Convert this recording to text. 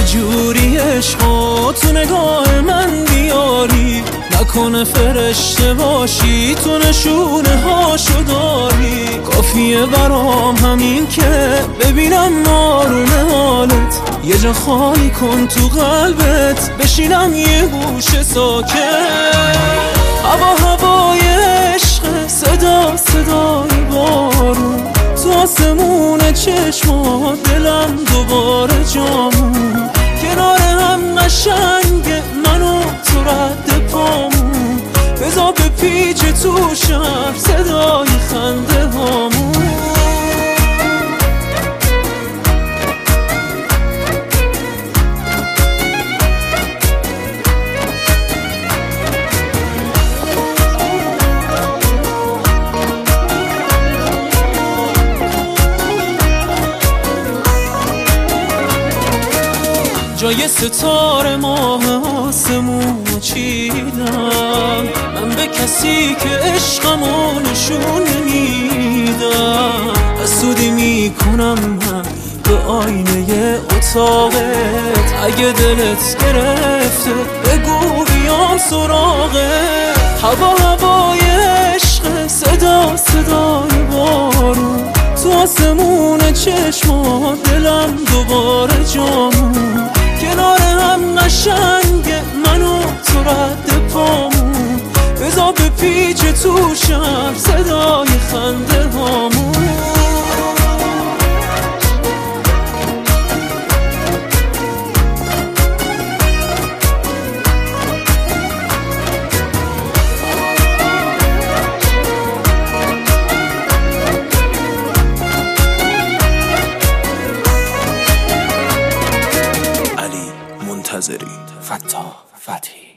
جوری عشقا تو نگاه من بیاری، نکنه فرشته باشی تو نشونه هاشو داری. کافیه برام همین که ببینم آروم حالت، یه جا خالی کن تو قلبت بشینم یه گوشه ساکت. هوای عشق، صدا صدای بارون تو آسمون چشما، دلم دوباره جامون. کنار هم قشنگه منو تو رد پامون، بذار به پیچ تو شهر صدای خنده هامون. جای ستاره ماه آسمون چیدم، من به کسی که عشقمو نشون نمیدم. حسودی میکنم من به آینه اتاقت، اگه دلت گرفته بگو بیام سراغت. هوای عشق، صدا صدای بارون تو آسمون چشما، دلم دوباره جامون. کنار هم قشنگه منو تو رد پامون، بذار به پیچ تو شهر صدای خنده هامون. منتظری فتاح فتحی.